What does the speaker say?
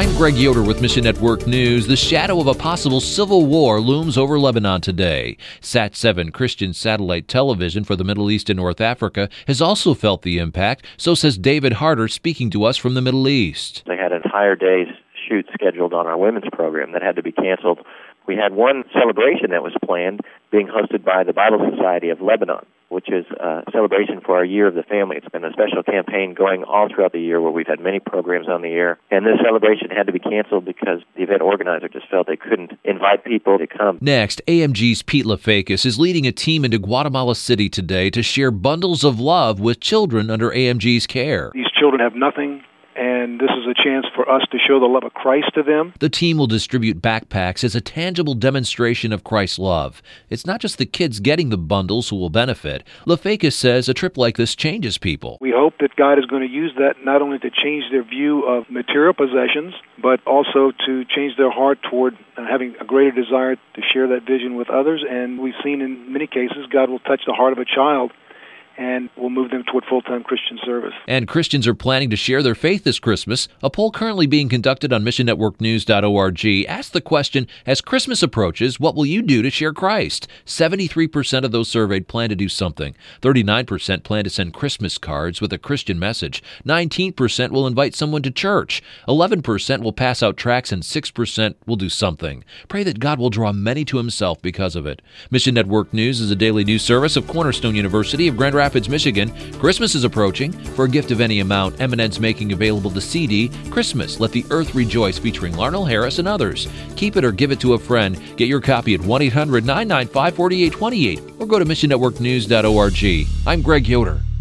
I'm Greg Yoder with Mission Network News. The shadow of a possible civil war looms over Lebanon today. Sat7 Christian satellite television for the Middle East and North Africa has also felt the impact, so says David Harder, speaking to us from the Middle East. They had an entire day's shoot scheduled on our women's program that had to be canceled. We had one celebration that was planned, being hosted by the Bible Society of Lebanon, which is a celebration for our Year of the Family. It's been a special campaign going all throughout the year where we've had many programs on the air. And this celebration had to be canceled because the event organizer just felt they couldn't invite people to come. Next, AMG's Pete LaFakis is leading a team into Guatemala City today to share bundles of love with children under AMG's care. These children have nothing, and this is a chance for us to show the love of Christ to them. The team will distribute backpacks as a tangible demonstration of Christ's love. It's not just the kids getting the bundles who will benefit. LaFakis says a trip like this changes people. We hope that God is going to use that not only to change their view of material possessions, but also to change their heart toward having a greater desire to share that vision with others. And we've seen in many cases God will touch the heart of a child and will move them toward full-time Christian service. And Christians are planning to share their faith this Christmas. A poll currently being conducted on missionnetworknews.org asks the question, as Christmas approaches, what will you do to share Christ? 73% of those surveyed plan to do something. 39% plan to send Christmas cards with a Christian message. 19% will invite someone to church. 11% will pass out tracts, and 6% will do something. Pray that God will draw many to himself because of it. Mission Network News is a daily news service of Cornerstone University of Grand Rapids, Michigan. Christmas is approaching. For a gift of any amount, Eminence making available the CD, Christmas, Let the Earth Rejoice, featuring Larnell Harris and others. Keep it or give it to a friend. Get your copy at 1-800-995-4828 or go to missionnetworknews.org. I'm Greg Yoder.